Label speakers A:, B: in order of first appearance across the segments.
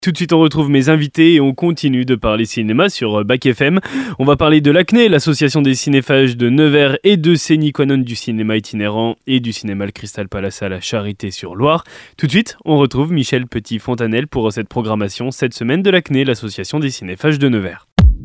A: Tout de suite, on retrouve mes invités et on continue de parler cinéma sur Bac FM. On va parler de l'ACNE, l'association des cinéphages de Nevers et de sine qua non du cinéma itinérant et du cinéma Le Crystal Palace à la Charité-sur-Loire. Tout de suite, on retrouve Michel Petit-Fontanel pour cette programmation cette semaine de l'ACNE, l'association des cinéphages de Nevers.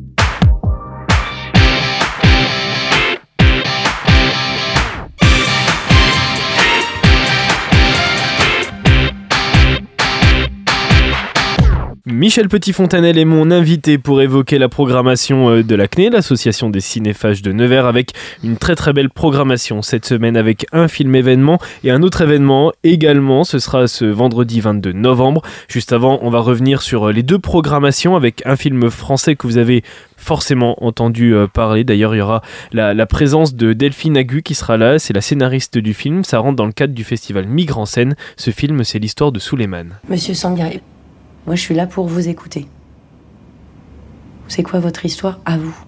A: Michel Petit-Fontanel est mon invité pour évoquer la programmation de l'ACNE, l'association des cinéphages de Nevers, avec une très très belle programmation cette semaine avec un film événement et un autre événement également. Ce sera ce vendredi 22 novembre. Juste avant, on va revenir sur les deux programmations avec un film français que vous avez forcément entendu parler. D'ailleurs, il y aura la présence de Delphine Agu qui sera là. C'est la scénariste du film. Ça rentre dans le cadre du festival Migre en scène. Ce film, c'est l'histoire de Souleymane.
B: Monsieur Sangaré, moi, je suis là pour vous écouter. C'est quoi votre histoire à vous?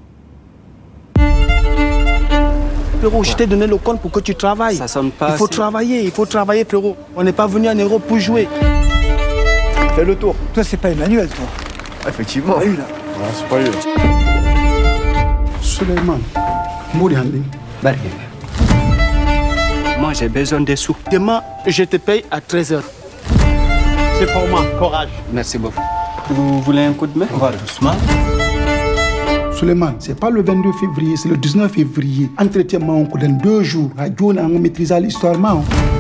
C: Frérot, je t'ai donné le compte pour que tu travailles.
D: Ça sonne pas.
C: Il faut travailler, frérot. On n'est pas venu en Europe pour jouer.
D: Fais le tour.
E: Toi, c'est pas Emmanuel, toi.
D: Effectivement.
E: Pas eu, là.
D: Non, c'est pas lui.
E: Souleymane. Mouriandi.
D: Moi, j'ai besoin des sous.
C: Demain, je te paye à 13h. C'est pour moi. Courage.
D: Merci beaucoup. Vous voulez un coup de main? On va doucement.
E: Souleymane, c'est pas le 22 février, c'est le 19 février. Entretien, on donne 2 jours. À Dieu, on maîtrise l'histoire,
C: Il y a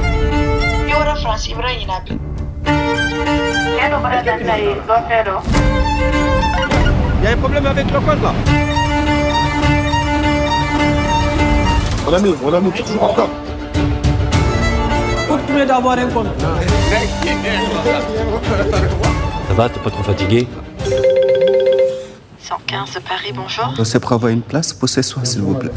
C: un problème avec le code, là.
E: On l'a mis toujours encore.
C: Vous pouvez d'avoir un compte.
F: Ça va, t'es pas trop fatigué?
B: 115 Paris, bonjour.
D: C'est pour avoir une place pour ce soir, s'il vous plaît.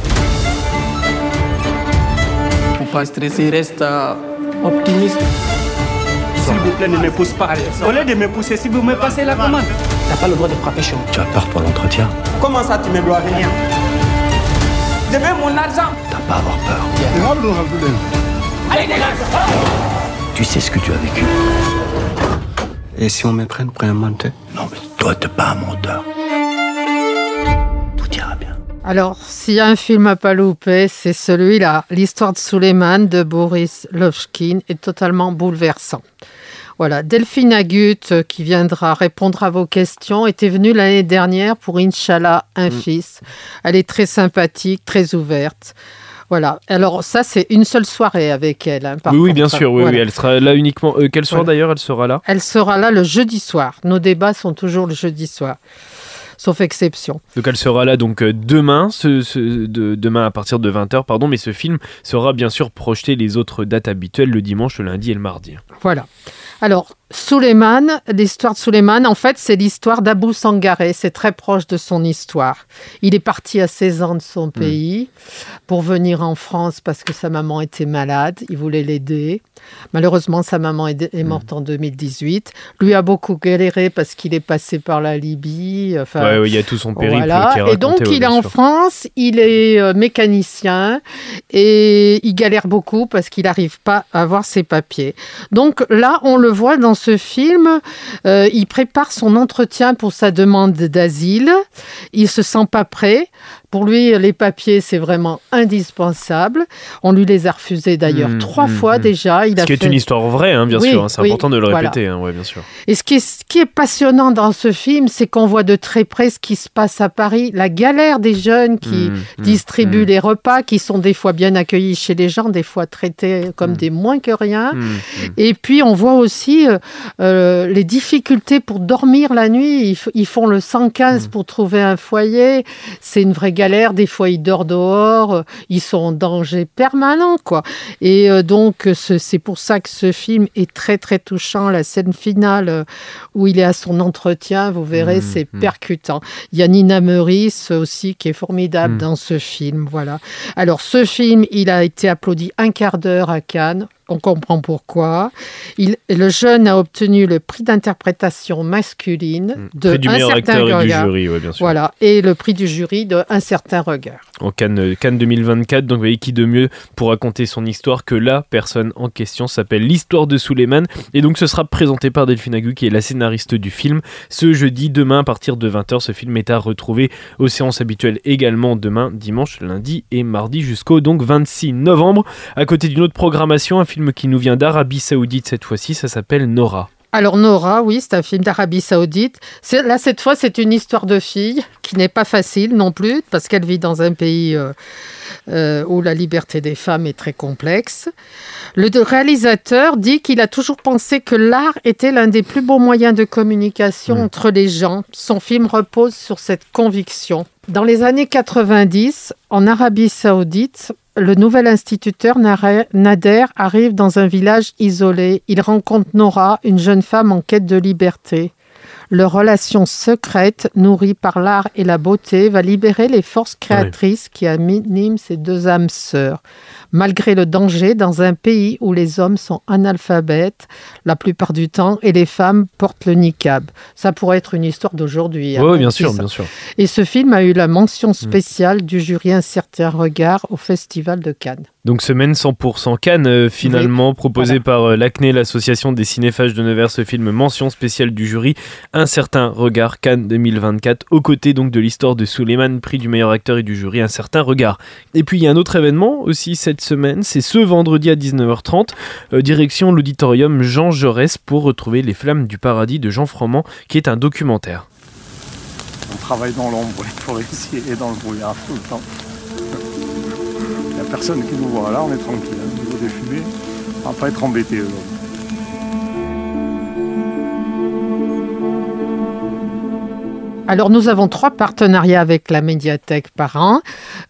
C: Faut pas stresser, reste optimiste. S'il vous plaît, ne me pousse pas. Au lieu de me pousser, si vous me passez la commande. T'as pas le droit de frapper chez moi.
F: Tu as peur pour l'entretien?
C: Comment ça, tu me dois rien? Je veux mon argent.
F: T'as pas à avoir peur.
C: Allez, dégage.
F: Tu sais ce que tu as vécu.
D: Et si on me prenne pour un menteur?
F: Non, mais toi, t'es pas un menteur. Tout ira bien.
G: Alors, s'il y a un film à pas louper, c'est celui-là. L'histoire de Souleymane de Boris Lovchkin est totalement bouleversant. Voilà, Delphine Agut, qui viendra répondre à vos questions, était venue l'année dernière pour Inch'Allah, un fils. Elle est très sympathique, très ouverte. Voilà, alors ça c'est une seule soirée avec elle. Hein,
A: oui, bien sûr, oui, elle sera là uniquement. Quel soir d'ailleurs elle sera là? Elle
G: sera là le jeudi soir. Nos débats sont toujours le jeudi soir, sauf exception.
A: Donc elle sera là donc demain, demain à partir de 20h, pardon, mais ce film sera bien sûr projeté les autres dates habituelles, le dimanche, le lundi et le mardi.
G: Voilà. Alors, Souleymane, l'histoire de Souleymane, en fait, c'est l'histoire d'Abou Sangaré. C'est très proche de son histoire. Il est parti à 16 ans de son pays pour venir en France parce que sa maman était malade. Il voulait l'aider. Malheureusement, sa maman est morte en 2018. Lui a beaucoup galéré parce qu'il est passé par la Libye.
A: Enfin, il y a tout son périple
G: voilà.
A: qui est raconté.
G: Et donc, il est en France, il est mécanicien et il galère beaucoup parce qu'il n'arrive pas à avoir ses papiers. Donc là, on le voit dans ce film, il prépare son entretien pour sa demande d'asile. Il se sent pas prêt. Pour lui, les papiers, c'est vraiment indispensable. On lui les a refusés d'ailleurs 3 fois déjà.
A: Ce qui est une histoire vraie, hein, bien sûr. Hein, c'est important de le répéter, hein, bien sûr.
G: Et ce qui est passionnant dans ce film, c'est qu'on voit de très près ce qui se passe à Paris. La galère des jeunes qui distribuent les repas, qui sont des fois bien accueillis chez les gens, des fois traités comme des moins que rien. Et puis, on voit aussi les difficultés pour dormir la nuit. Ils font le 115 pour trouver un foyer. C'est une vraie galère. Des fois, ils dorment dehors. Ils sont en danger permanent, quoi. Et donc, c'est pour ça que ce film est très, très touchant. La scène finale où il est à son entretien, vous verrez, c'est percutant. Il y a Nina Meurice aussi qui est formidable dans ce film. Voilà. Alors, ce film, il a été applaudi un quart d'heure à Cannes. on comprend pourquoi. Le jeune a obtenu le prix d'interprétation masculine de
A: prix du
G: Un
A: meilleur
G: certain
A: acteur et du
G: regard.
A: jury, ouais, bien sûr.
G: Voilà, et le prix du jury de Un certain regard.
A: En Cannes 2024, donc vous voyez qui de mieux pour raconter son histoire que la personne en question s'appelle L'histoire de Souleymane, et donc ce sera présenté par Delphine Agu qui est la scénariste du film ce jeudi. Demain à partir de 20h, ce film est à retrouver aux séances habituelles également demain, dimanche, lundi et mardi jusqu'au donc 26 novembre. À côté d'une autre programmation, un film qui nous vient d'Arabie Saoudite cette fois-ci, ça s'appelle Nora.
G: Alors Nora, oui, c'est un film d'Arabie Saoudite. Là, cette fois, c'est une histoire de fille qui n'est pas facile non plus, parce qu'elle vit dans un pays où la liberté des femmes est très complexe. Le réalisateur dit qu'il a toujours pensé que l'art était l'un des plus beaux moyens de communication entre les gens. Son film repose sur cette conviction. Dans les années 90, en Arabie Saoudite, le nouvel instituteur Nader arrive dans un village isolé. Il rencontre Nora, une jeune femme en quête de liberté. Leur relation secrète, nourrie par l'art et la beauté, va libérer les forces créatrices qui animent ces deux âmes sœurs. Malgré le danger, dans un pays où les hommes sont analphabètes la plupart du temps et les femmes portent le niqab. Ça pourrait être une histoire d'aujourd'hui.
A: Oui, bien sûr, bien sûr.
G: Et ce film a eu la mention spéciale du jury Un certain regard au Festival de Cannes.
A: Donc semaine 100% Cannes finalement, proposée par l'ACNE, l'association des cinéphages de Nevers. Ce film mention spéciale du jury Un certain regard, Cannes 2024, aux côtés donc de l'histoire de Souleymane, prix du meilleur acteur et du jury Un certain regard. Et puis il y a un autre événement aussi cette semaine, c'est ce vendredi à 19h30, direction l'auditorium Jean Jaurès pour retrouver Les Flammes du Paradis de Jean Froment, qui est un documentaire.
H: On travaille dans l'ombre, les forestiers et dans le brouillard tout le temps. Il n'y a personne qui nous voit là, on est tranquille. Au niveau des fumées, on ne va pas être embêté aujourd'hui.
G: Alors, nous avons 3 partenariats avec la médiathèque par an.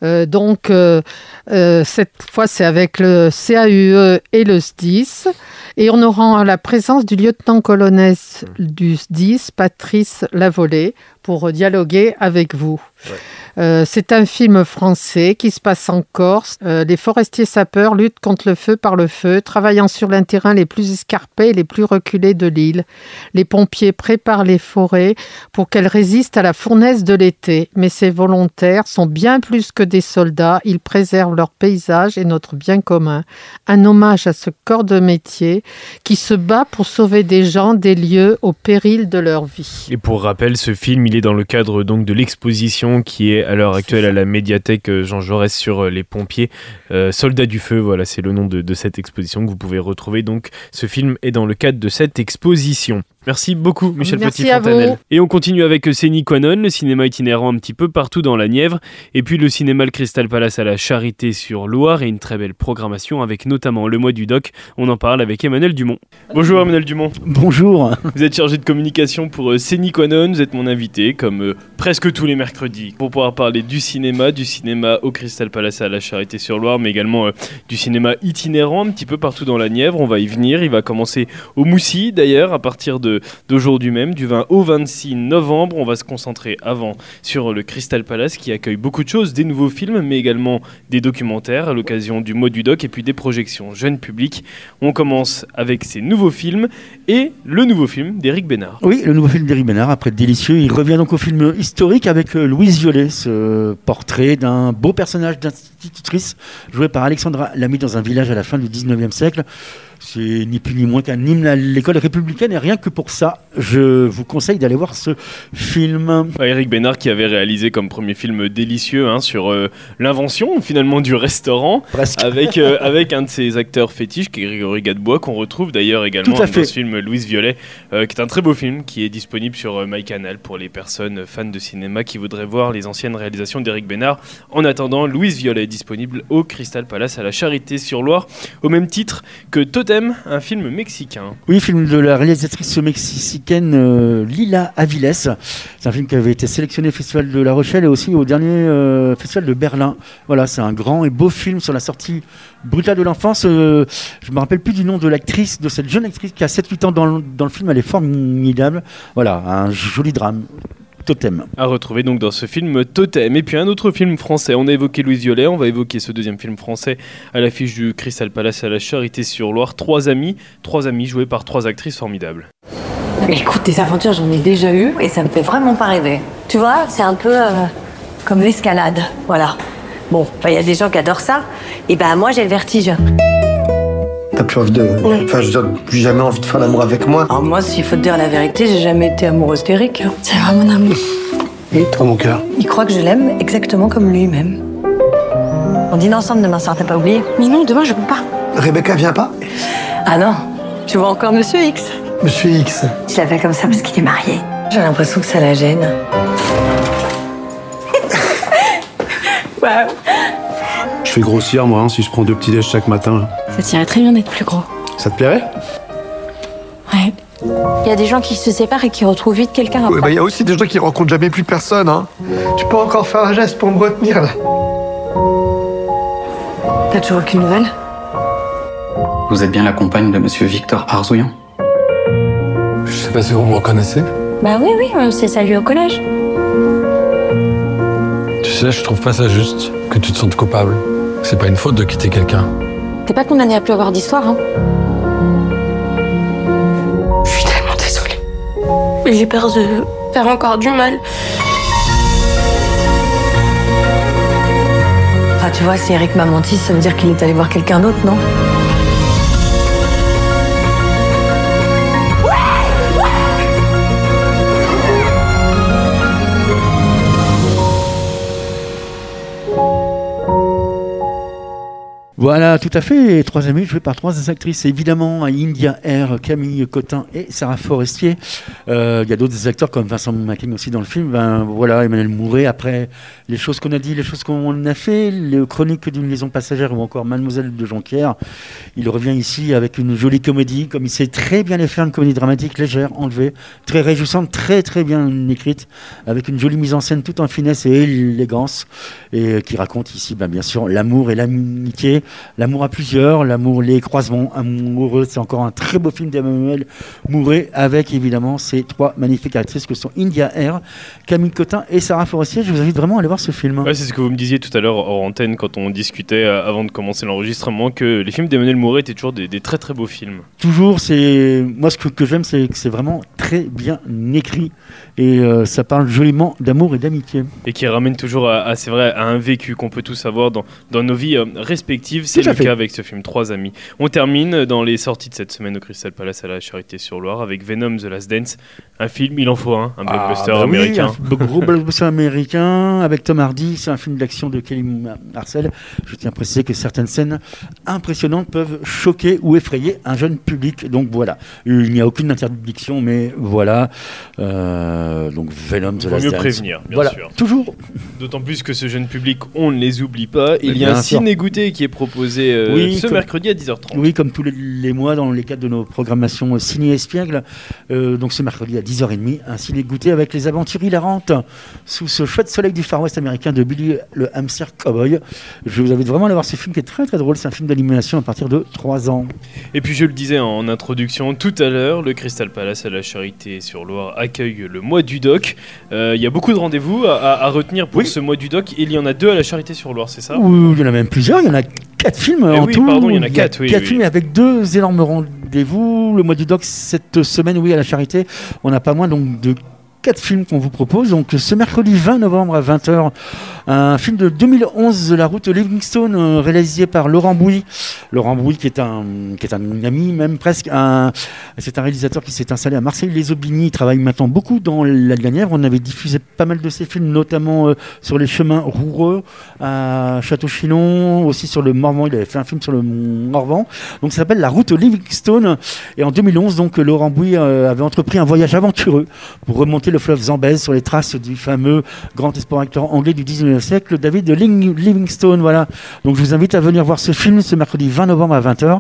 G: Cette fois, c'est avec le CAUE et le SDIS. Et on aura la présence du lieutenant-colonel du SDIS, Patrice Lavolée, pour dialoguer avec vous. Ouais. C'est un film français qui se passe en Corse. Les forestiers sapeurs luttent contre le feu par le feu, travaillant sur les terrains les plus escarpés et les plus reculés de l'île. Les pompiers préparent les forêts pour qu'elles résistent à la fournaise de l'été. Mais ces volontaires sont bien plus que des soldats. Ils préservent leur paysage et notre bien commun. Un hommage à ce corps de métier qui se bat pour sauver des gens, des lieux au péril de leur vie.
A: Et pour rappel, ce film, il est dans le cadre donc de l'exposition qui est à l'heure actuelle à la médiathèque Jean Jaurès sur les pompiers, Soldats du feu, voilà, c'est le nom de cette exposition que vous pouvez retrouver. Donc ce film est dans le cadre de cette exposition. Merci beaucoup Michel Petit-Fontanelle. Et on continue avec Sine Qua Non, le cinéma itinérant un petit peu partout dans la Nièvre, et puis le cinéma Le Crystal Palace à la Charité-sur-Loire, et une très belle programmation avec notamment le mois du doc. On en parle avec Emmanuel Dumont. Bonjour Emmanuel Dumont.
I: Bonjour.
A: Vous êtes chargé de communication pour Sine Qua Non, vous êtes mon invité comme presque tous les mercredis pour pouvoir parler du cinéma au Crystal Palace à la Charité-sur-Loire, mais également du cinéma itinérant un petit peu partout dans la Nièvre. On va y venir, il va commencer au Moussy d'ailleurs à partir d'aujourd'hui même, du 20 au 26 novembre. On va se concentrer avant sur le Crystal Palace qui accueille beaucoup de choses, des nouveaux films mais également des documentaires à l'occasion du mois du doc et puis des projections jeunes publics. On commence avec ces nouveaux films et le nouveau film d'Éric Bénard.
I: Oui, le nouveau film d'Éric Bénard, après Délicieux, il revient donc au film historique avec Louise Violet, ce portrait d'un beau personnage d'institutrice joué par Alexandra Lamy dans un village à la fin du 19e siècle. C'est ni plus ni moins qu'un hymne à l'école républicaine et rien que pour ça, je vous conseille d'aller voir ce film.
A: Éric Bénard qui avait réalisé comme premier film Délicieux sur l'invention finalement du restaurant.
I: Presque.
A: Avec un de ses acteurs fétiches qui est Grégory Gadebois qu'on retrouve d'ailleurs également dans ce film Louise Violet qui est un très beau film qui est disponible sur MyCanal pour les personnes fans de cinéma qui voudraient voir les anciennes réalisations d'Éric Bénard. En attendant, Louise Violet est disponible au Crystal Palace à la Charité-sur-Loire au même titre que Totem, un film mexicain.
I: Oui, film de la réalisatrice mexicaine Lila Aviles. C'est un film qui avait été sélectionné au Festival de La Rochelle et aussi au dernier Festival de Berlin. Voilà, c'est un grand et beau film sur la sortie brutale de l'enfance. Je me rappelle plus du nom de l'actrice, de cette jeune actrice qui a 7-8 ans dans le film. Elle est formidable. Voilà, un joli drame. Totem.
A: À retrouver donc dans ce film Totem. Et puis un autre film français, on a évoqué Louise Violet, on va évoquer ce deuxième film français à l'affiche du Crystal Palace à la Charité-sur-Loire. Trois amis joués par trois actrices formidables.
J: Écoute, des aventures, j'en ai déjà eu et ça me fait vraiment pas rêver. Tu vois, c'est un peu comme l'escalade, voilà. Bon, y a des gens qui adorent ça, et moi j'ai le vertige.
D: T'as plus envie de... Enfin, je veux dire, plus jamais envie de faire l'amour avec moi.
J: Alors moi, s'il faut te dire la vérité, j'ai jamais été amoureuse d'Eric. C'est vraiment mon amour.
D: Et toi, mon cœur?
J: Il croit que je l'aime exactement comme lui-même. On dîne ensemble demain soir, t'as pas oublié? Mais non, demain je peux pas.
D: Rebecca vient pas?
J: Ah non, tu vois encore Monsieur X.
D: Monsieur X.
J: Je l'appelle comme ça parce qu'il est marié. J'ai l'impression que ça la gêne. Waouh.
K: Je fais grossir, moi, si je prends 2 petits déj chaque matin.
L: Ça t'irait très bien d'être plus gros.
K: Ça te plairait?
L: Ouais. Il y a des gens qui se séparent et qui retrouvent vite quelqu'un après.
D: Ouais, y a aussi des gens qui rencontrent jamais plus personne, hein. Tu peux encore faire un geste pour me retenir, là.
J: T'as toujours aucune nouvelle?
M: Vous êtes bien la compagne de Monsieur Victor Arzouillan?
K: Je sais pas si vous me reconnaissez.
L: Bah oui, c'est salué au collège.
K: Tu sais, je trouve pas ça juste que tu te sentes coupable. C'est pas une faute de quitter quelqu'un.
L: T'es pas condamné à plus avoir d'histoire, hein?
J: Je suis tellement désolée. Mais j'ai peur de faire encore du mal. Enfin, tu vois, si Eric m'a menti, ça veut dire qu'il est allé voir quelqu'un d'autre, non?
I: Voilà, tout à fait. 3 amis joués par 3 actrices. Évidemment, India Air, Camille Cotin et Sarah Forestier. Il y a d'autres acteurs comme Vincent Macking aussi dans le film. Voilà, Emmanuel Mouret. Après, les choses qu'on a dit, les choses qu'on a fait, les chroniques d'une liaison passagère ou encore Mademoiselle de Jonquière. Il revient ici avec une jolie comédie, comme il sait très bien les faire, une comédie dramatique légère, enlevée, très réjouissante, très très bien écrite, avec une jolie mise en scène tout en finesse et élégance, et qui raconte ici, bien sûr, l'amour et l'amitié. L'amour à plusieurs, l'amour, les croisements amoureux, c'est encore un très beau film d'Emmanuel Mouret avec évidemment ces 3 magnifiques actrices que sont India Air, Camille Cotin et Sarah Forestier. Je vous invite vraiment à aller voir ce film.
A: Ouais, c'est ce que vous me disiez tout à l'heure hors antenne quand on discutait avant de commencer l'enregistrement, que les films d'Emmanuel Mouret étaient toujours des très très beaux films.
I: Toujours, moi ce que j'aime, c'est que c'est vraiment très bien écrit et ça parle joliment d'amour et d'amitié.
A: Et qui ramène toujours c'est vrai, à un vécu qu'on peut tous avoir dans nos vies respectives. C'est le cas avec ce film 3 amis. On termine dans les sorties de cette semaine au Crystal Palace à la Charité-sur-Loire avec Venom The Last Dance, un film, il en faut un blockbuster américain.
I: Oui, un gros blockbuster américain avec Tom Hardy. C'est un film d'action de Kelly Marcel. Je tiens à préciser que certaines scènes impressionnantes peuvent choquer ou effrayer un jeune public. Donc voilà, il n'y a aucune interdiction, mais voilà. Donc Venom The Last Dance.
A: Il vaut mieux prévenir, bien sûr.
I: Toujours.
A: D'autant plus que ce jeune public, on ne les oublie pas. Il y a un ciné-goûté qui est proposé mercredi à 10h30.
I: Oui, comme tous les mois dans les cadres de nos programmations Ciné Espiègle. Donc ce mercredi à 10h30, un ciné-goûté avec les aventures hilarantes sous ce chouette soleil du Far West américain de Billy le Hamster Cowboy. Je vous invite vraiment à aller voir ce film qui est très très drôle. C'est un film d'animation à partir de 3 ans.
A: Et puis je le disais en introduction tout à l'heure, le Crystal Palace à la Charité-sur-Loire accueille le mois du doc. Il y a beaucoup de rendez-vous à retenir pour ce mois du doc. Il y en a 2 à la Charité-sur-Loire, c'est ça?
I: Oui, il y en a même plusieurs. Il y en a 4 films en tout.
A: Pardon, il y en a 4.
I: 4 films avec 2 énormes rendez-vous. Le mois du doc cette semaine, à la Charité, on n'a pas moins donc de 4 films qu'on vous propose. Donc ce mercredi 20 novembre à 20h, un film de 2011, La route Livingstone, réalisé par Laurent Bouy. Laurent Bouy qui est un ami, même presque. C'est un réalisateur qui s'est installé à Marseille-les-Aubigny. Il travaille maintenant beaucoup dans la Nièvre. On avait diffusé pas mal de ses films, notamment sur les chemins roureux à Château-Chinon, aussi sur le Morvan. Il avait fait un film sur le Morvan. Donc ça s'appelle La route Livingstone. Et en 2011, donc, Laurent Bouy avait entrepris un voyage aventureux pour remonter le fleuve Zambèze sur les traces du fameux grand explorateur anglais du 19e siècle, David Livingstone. Voilà. Donc je vous invite à venir voir ce film ce mercredi 20 novembre à 20h.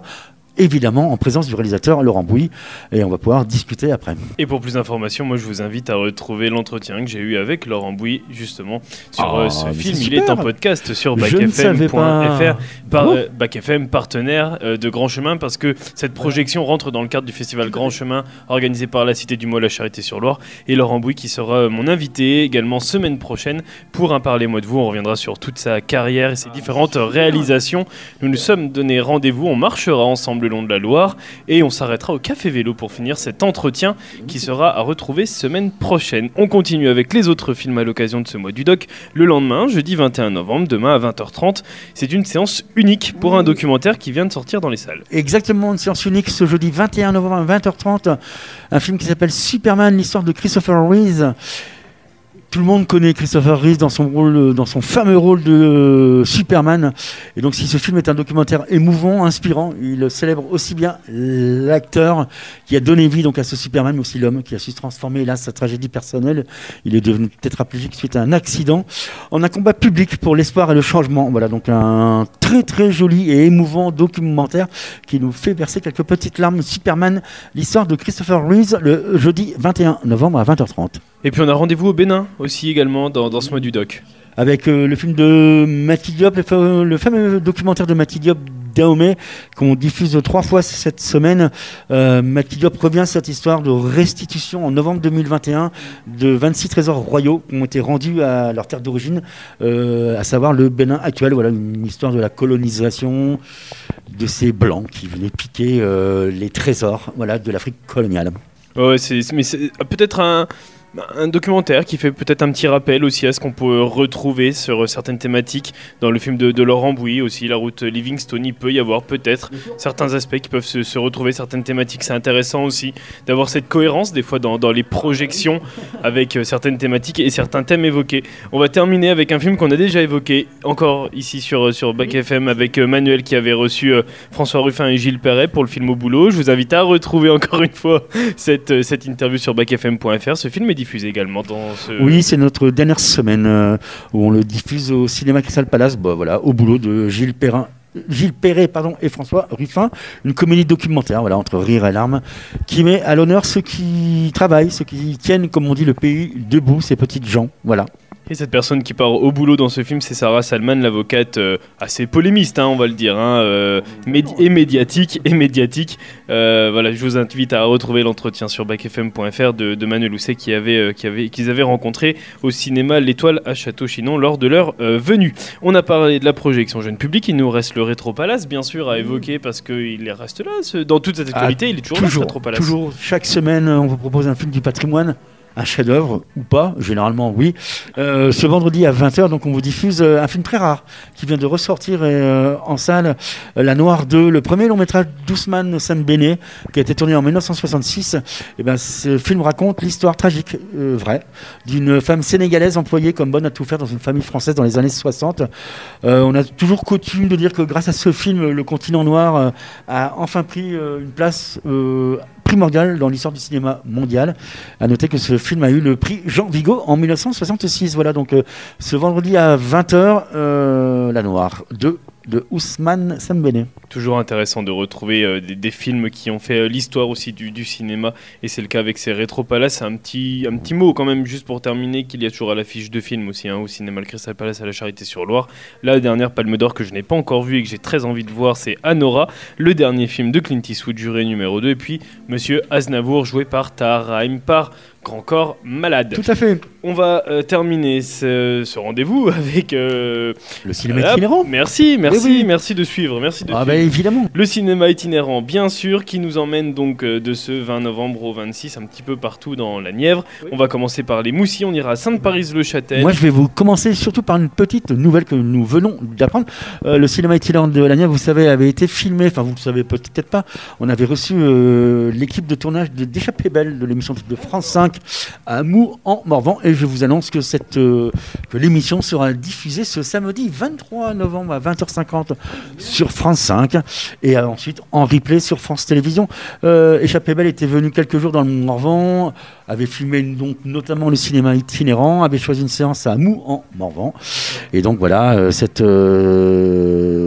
I: évidemment en présence du réalisateur Laurent Bouy, et on va pouvoir discuter après.
A: Et pour plus d'informations, moi je vous invite à retrouver l'entretien que j'ai eu avec Laurent Bouy justement sur ce film. Il est en podcast sur bacfm.fr, Bac-FM, partenaire de Grand Chemin, parce que cette projection rentre dans le cadre du festival Grand Chemin organisé par la Cité du Mot à la Charité-sur-Loire, et Laurent Bouy qui sera mon invité également semaine prochaine pour un Parlez-moi de vous. On reviendra sur toute sa carrière et ses différentes réalisations. Nous nous sommes donné rendez-vous, on marchera ensemble le long de la Loire et on s'arrêtera au Café Vélo pour finir cet entretien qui sera à retrouver semaine prochaine. On continue avec les autres films à l'occasion de ce mois du doc. Le lendemain, jeudi 21 novembre, demain à 20h30, c'est une séance unique pour un documentaire qui vient de sortir dans les salles.
I: Exactement, une séance unique ce jeudi 21 novembre à 20h30, un film qui s'appelle Superman, l'histoire de Christopher Reeve. Tout le monde connaît Christopher Reeve dans son fameux rôle de Superman. Et donc, si ce film est un documentaire émouvant, inspirant, il célèbre aussi bien l'acteur qui a donné vie donc à ce Superman, mais aussi l'homme qui a su se transformer, hélas, sa tragédie personnelle. Il est devenu tétraplégique suite à un accident, en un combat public pour l'espoir et le changement. Voilà, donc un très très joli et émouvant documentaire qui nous fait verser quelques petites larmes. Superman, l'histoire de Christopher Reeve, le jeudi 21 novembre à 20h30.
A: Et puis on a rendez-vous au Bénin aussi également dans ce mois du doc.
I: Avec le film de Mati Diop, le fameux documentaire de Mati Diop, Dahomey, qu'on diffuse 3 fois cette semaine. Mati Diop revient sur cette histoire de restitution en novembre 2021 de 26 trésors royaux qui ont été rendus à leur terre d'origine, à savoir le Bénin actuel. Voilà, une histoire de la colonisation de ces blancs qui venaient piquer les trésors, voilà, de l'Afrique coloniale.
A: Ouais, mais c'est peut-être un documentaire qui fait peut-être un petit rappel aussi à ce qu'on peut retrouver sur certaines thématiques dans le film de Laurent Bouy aussi, La route Livingstone. Il peut y avoir peut-être certains aspects qui peuvent se retrouver, certaines thématiques. C'est intéressant aussi d'avoir cette cohérence des fois dans les projections avec certaines thématiques et certains thèmes évoqués. On va terminer avec un film qu'on a déjà évoqué encore ici sur Bac-FM avec Manuel qui avait reçu François Ruffin et Gilles Perret pour le film Au boulot. Je vous invite à retrouver encore une fois cette interview sur bacfm.fr. Ce film est diffusé également dans ce...
I: Oui, c'est notre dernière semaine où on le diffuse au cinéma Crystal Palace, voilà, Au boulot de Gilles Perret et François Ruffin, une comédie documentaire, voilà, entre rire et larmes, qui met à l'honneur ceux qui travaillent, ceux qui tiennent, comme on dit, le pays debout, ces petites gens, voilà.
A: Et cette personne qui part au boulot dans ce film, c'est Sarah Salman, l'avocate assez polémiste, on va le dire, et médiatique. Voilà, je vous invite à retrouver l'entretien sur bacfm.fr de Manuel Housset qu'ils avaient rencontré au cinéma L'Étoile à Château-Chinon lors de leur venue. On a parlé de la projection jeune public, il nous reste le Rétro Palace, bien sûr, à évoquer parce qu'il reste là, dans toute cette actualité, il est toujours là, ce Rétro Palace.
I: Toujours, chaque semaine, on vous propose un film du patrimoine. Un chef-d'œuvre ou pas, généralement oui. Ce vendredi à 20h, donc on vous diffuse un film très rare qui vient de ressortir en salle, La Noire 2, le premier long métrage d'Ousmane Sembène qui a été tourné en 1966. Et ben, ce film raconte l'histoire tragique, vraie, d'une femme sénégalaise employée comme bonne à tout faire dans une famille française dans les années 60. On a toujours coutume de dire que grâce à ce film, le continent noir a enfin pris une place primordial dans l'histoire du cinéma mondial. À noter que ce film a eu le prix Jean Vigo en 1966. Voilà, donc ce vendredi à 20h, La Noire 2 de Ousmane Sembène.
A: Toujours intéressant de retrouver des films qui ont fait l'histoire aussi du cinéma, et c'est le cas avec ces Rétro Palace. Un petit mot quand même juste pour terminer, qu'il y a toujours à l'affiche de films aussi au cinéma le Crystal Palace à la Charité-sur-Loire. La dernière Palme d'Or que je n'ai pas encore vue et que j'ai très envie de voir, c'est Anora, le dernier film de Clint Eastwood, juré numéro 2, et puis Monsieur Aznavour joué par Tahar Rahim, par Grand Corps Malade.
I: Tout à fait.
A: On va terminer ce rendez-vous avec
I: le cinéma itinérant.
A: Merci de suivre.
I: Évidemment.
A: Le cinéma itinérant, bien sûr, qui nous emmène donc de ce 20 novembre au 26, un petit peu partout dans la Nièvre. Oui. On va commencer par les Moussis, on ira à Sainte-Parise-le-Châtel.
I: Moi, je vais vous commencer surtout par une petite nouvelle que nous venons d'apprendre. Le cinéma itinérant de la Nièvre, vous savez, avait été filmé, enfin vous le savez peut-être pas, on avait reçu l'équipe de tournage d'Échappée Belle de l'émission de France 5 à Mou en Morvan, et je vous annonce que que l'émission sera diffusée ce samedi 23 novembre à 20h50 sur France 5 et ensuite en replay sur France Télévisions. Échappée Belle était venu quelques jours dans le Morvan, avait filmé donc notamment le cinéma itinérant, avait choisi une séance à Mou en Morvan, et donc voilà, cette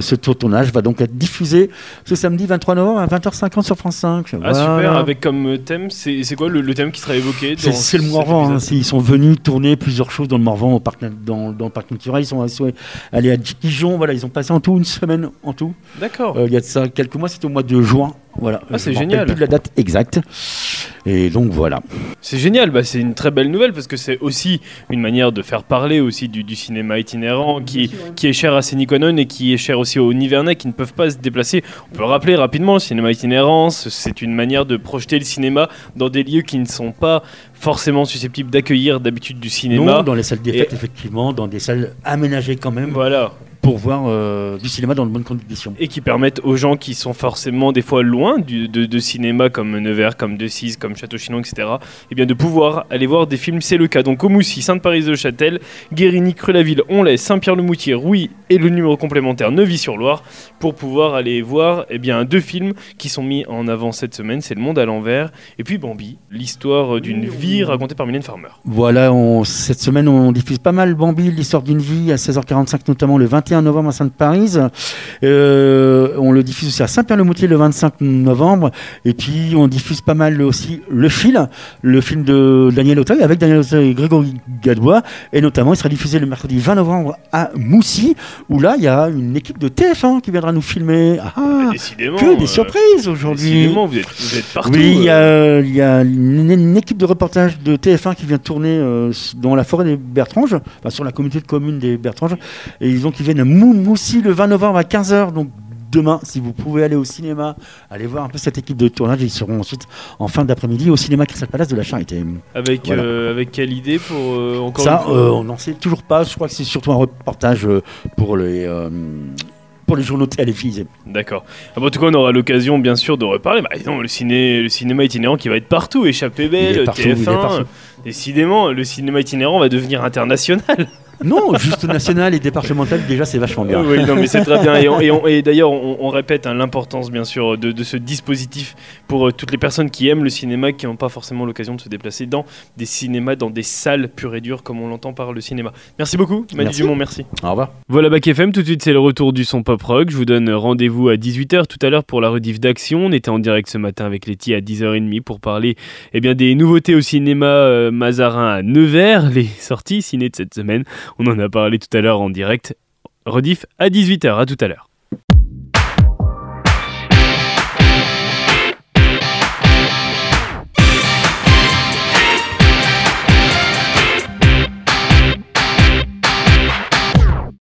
I: ce tournage va donc être diffusé ce samedi 23 novembre à 20h50 sur France 5.
A: Ah
I: Voilà.
A: super, avec comme thème, c'est quoi le thème qui sera évoqué
I: C'est le Morvan. Ils sont venus tourner plusieurs choses dans le Morvan, dans le parc naturel. Ils sont allés à Dijon. Voilà, ils ont passé en tout une semaine en tout.
A: D'accord.
I: Il y a de ça quelques mois, c'était au mois de juin. Voilà.
A: Ah, c'est
I: Je me
A: génial.
I: rappelle plus de la date exacte. Et donc voilà.
A: C'est génial, c'est une très belle nouvelle parce que c'est aussi une manière de faire parler aussi du cinéma itinérant qui est cher à Séniconon et qui est cher aussi aux Nivernais qui ne peuvent pas se déplacer. On peut rappeler rapidement, le cinéma itinérant, c'est une manière de projeter le cinéma dans des lieux qui ne sont pas forcément susceptibles d'accueillir d'habitude du cinéma.
I: Non, dans les salles des fêtes, effectivement, dans des salles aménagées quand même.
A: Voilà.
I: Pour voir du cinéma dans de bonnes conditions.
A: Et qui permettent aux gens qui sont forcément des fois loin de cinéma comme Nevers, comme Decize, comme Château-Chinon, etc. Et bien de pouvoir aller voir des films, c'est le cas. Donc au Moussy, Sainte-Parise-de-Châtel, Guérigny, Cru-la-Ville, Onlay, Saint-Pierre-le-Moutier, Rouy et le numéro complémentaire Neuvy-sur-Loire pour pouvoir aller voir deux films qui sont mis en avant cette semaine. C'est Le Monde à l'envers et puis Bambi, l'histoire d'une vie racontée par Mylène Farmer.
I: Voilà, cette semaine on diffuse pas mal Bambi, l'histoire d'une vie à 16h45 notamment le 21 novembre à Sainte-Parise. On le diffuse aussi à Saint-Pierre-le-Moutier le 25 novembre. Et puis on diffuse pas mal aussi Le film de Daniel Auteuil avec Daniel Auteuil et Grégory Gadebois. Et notamment il sera diffusé le mercredi 20 novembre à Moussy où là il y a une équipe de TF1 qui viendra nous filmer.
A: Décidément,
I: que des surprises aujourd'hui.
A: Décidément, vous êtes partout.
I: Oui, il y a une équipe de reportage de TF1 qui vient tourner dans la forêt des Bertranges, sur la communauté de communes des Bertranges. Et ils viennent à Moussy le 20 novembre à 15h. Donc demain, si vous pouvez aller au cinéma, allez voir un peu cette équipe de tournage. Ils seront ensuite en fin d'après-midi au cinéma Crystal Palace de la Charité.
A: Avec quelle idée pour encore
I: ça, on n'en sait toujours pas. Je crois que c'est surtout un reportage pour les journaux télévisés.
A: D'accord. En tout cas, on aura l'occasion, bien sûr, de reparler. Non, le cinéma itinérant qui va être partout. Échappée belle, TF1. Décidément, le cinéma itinérant va devenir international.
I: Non, juste national et départemental, déjà c'est vachement bien.
A: Oui, non, mais c'est très bien. Et d'ailleurs, on répète l'importance, bien sûr, de ce dispositif pour toutes les personnes qui aiment le cinéma, qui n'ont pas forcément l'occasion de se déplacer dans des cinémas, dans des salles pures et dures, comme on l'entend par le cinéma. Merci beaucoup, Manu Dumont, merci.
I: Au revoir.
A: Voilà Bac FM, tout de suite c'est le retour du son pop rock. Je vous donne rendez-vous à 18h tout à l'heure pour la rediff d'Action. On était en direct ce matin avec Letty à 10h30 pour parler des nouveautés au cinéma Mazarin à Nevers, les sorties ciné de cette semaine. On en a parlé tout à l'heure en direct. Rediff à 18h, à tout à l'heure.